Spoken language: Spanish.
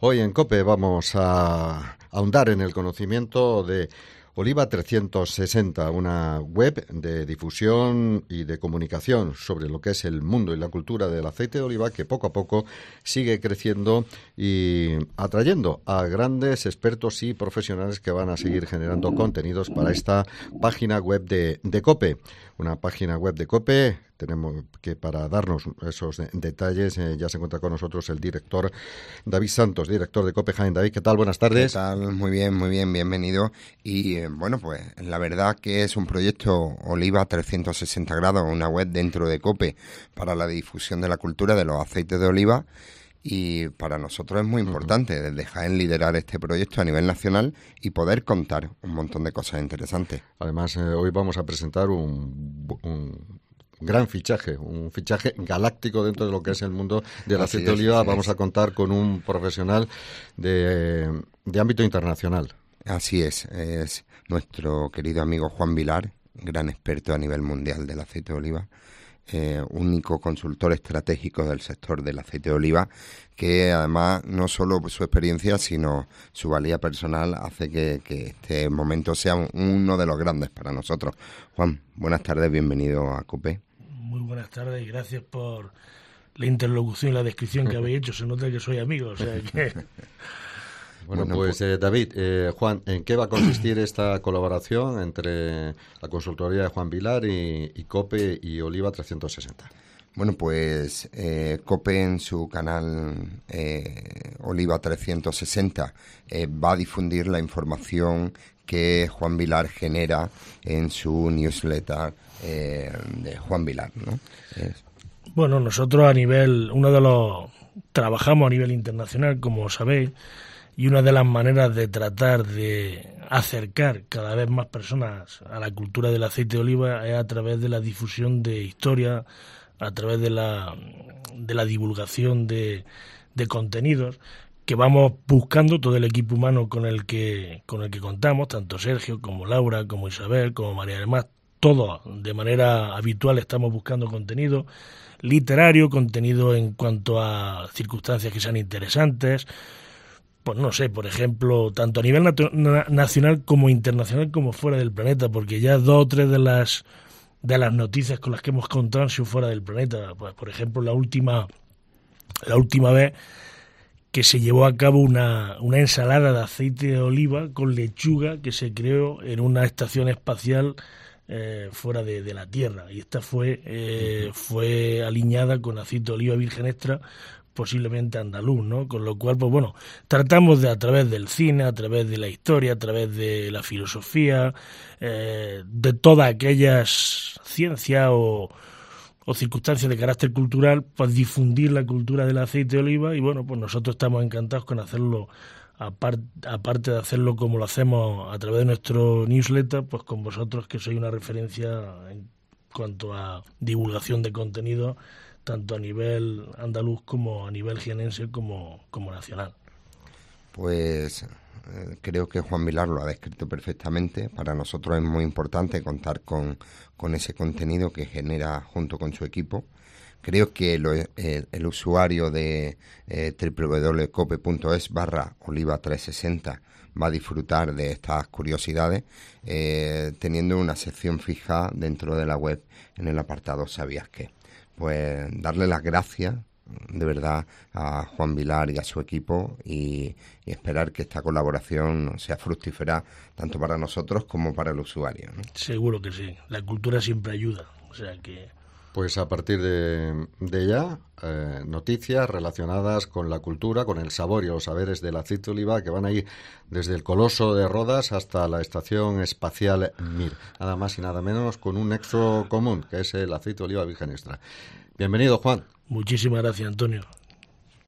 Hoy en COPE vamos a ahondar en el conocimiento de Oliva 360, una web de difusión y de comunicación sobre lo que es el mundo y la cultura del aceite de oliva, que poco a poco sigue creciendo y atrayendo a grandes expertos y profesionales que van a seguir generando contenidos para esta página web de COPE. Una página web de COPE. Tenemos que, para darnos esos detalles, ya se encuentra con nosotros el director David Santos, director de COPE Jaén. David, ¿qué tal? Buenas tardes. ¿Qué tal? Muy bien, bienvenido. Y bueno, pues la verdad que es un proyecto Oliva 360 grados, una web dentro de COPE para la difusión de la cultura de los aceites de oliva. Y para nosotros es muy importante desde Jaén liderar este proyecto a nivel nacional y poder contar un montón de cosas interesantes. Además, hoy vamos a presentar un gran fichaje, un fichaje galáctico dentro de lo que es el mundo del aceite de oliva. Vamos a contar con un profesional de ámbito internacional. Así es nuestro querido amigo Juan Vilar, gran experto a nivel mundial del aceite de oliva, único consultor estratégico del sector del aceite de oliva, que además no solo su experiencia sino su valía personal hace que este momento sea uno de los grandes para nosotros. Juan, buenas tardes, bienvenido a COPE. Muy buenas tardes y gracias por la interlocución y la descripción que habéis hecho. Se nota que soy amigo, o sea que... Bueno, pues David, Juan, ¿en qué va a consistir esta colaboración entre la consultoría de Juan Vilar y COPE y Oliva 360? Bueno, pues COPE en su canal Oliva 360 va a difundir la información que Juan Vilar genera en su newsletter de Juan Vilar, ¿no? Bueno, nosotros trabajamos a nivel internacional, como sabéis, y una de las maneras de tratar de acercar cada vez más personas a la cultura del aceite de oliva es a través de la difusión de historia, a través de la divulgación de contenidos que vamos buscando todo el equipo humano con el que contamos, tanto Sergio como Laura, como Isabel, como María del Mar. Todos de manera habitual estamos buscando contenido literario, contenido en cuanto a circunstancias que sean interesantes. Pues no sé, por ejemplo, tanto a nivel nacional como internacional como fuera del planeta, porque ya 2 o 3 de las noticias con las que hemos contado han sido fuera del planeta. Pues, por ejemplo, la última vez que se llevó a cabo una ensalada de aceite de oliva con lechuga que se creó en una estación espacial fuera de la Tierra, y esta fue aliñada con aceite de oliva virgen extra, posiblemente andaluz, ¿no? Con lo cual, pues bueno, tratamos de, a través del cine, a través de la historia, a través de la filosofía, de todas aquellas ciencias o circunstancias de carácter cultural, pues difundir la cultura del aceite de oliva. Y bueno, pues nosotros estamos encantados con hacerlo, aparte de hacerlo como lo hacemos a través de nuestro newsletter, pues con vosotros, que sois una referencia en cuanto a divulgación de contenido, tanto a nivel andaluz como a nivel jienense como nacional. Pues creo que Juan Vilar lo ha descrito perfectamente. Para nosotros es muy importante contar con ese contenido que genera junto con su equipo. Creo que el usuario de www.cope.es/oliva360 va a disfrutar de estas curiosidades, teniendo una sección fija dentro de la web en el apartado ¿Sabías qué? Pues darle las gracias de verdad a Juan Vilar y a su equipo y esperar que esta colaboración sea fructífera tanto para nosotros como para el usuario, ¿no? Seguro que sí, la cultura siempre ayuda, o sea que... Pues a partir de ya, noticias relacionadas con la cultura, con el sabor y los saberes del aceite de oliva, que van a ir desde el Coloso de Rodas hasta la Estación Espacial Mir. Nada más y nada menos, con un nexo común, que es el aceite de oliva virgen extra. Bienvenido, Juan. Muchísimas gracias, Antonio.